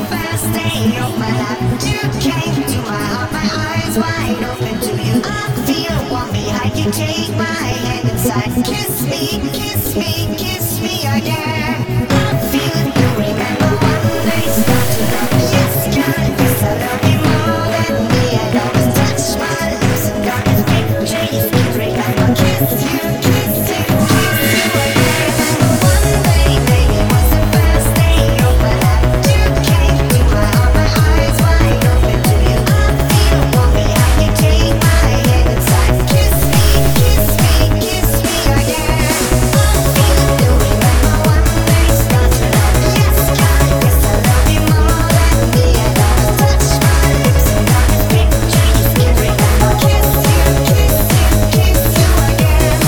first day of my life. You came to my heart, my eyes wide open to you. I feel warm behind you, take my hand inside. Kiss me, kiss me, kiss me again. I feel you remember one day start to love. Yes, girl, yes, I love you more than me. And always touch my lips and got this picture you keep remember. Kiss you, kiss you, kiss you again. Remember one day, baby, was the first day of my life. You came to my heart, my eyes wide open to you. I feel warm behind you, take my hand inside. Kiss me, kiss me, kiss me again. I feel you remember one day start to love. Yes, girl, yes, I love you more than me. And always touch my lips and got this picture you keep remember. Kiss you, kiss you, kiss you again.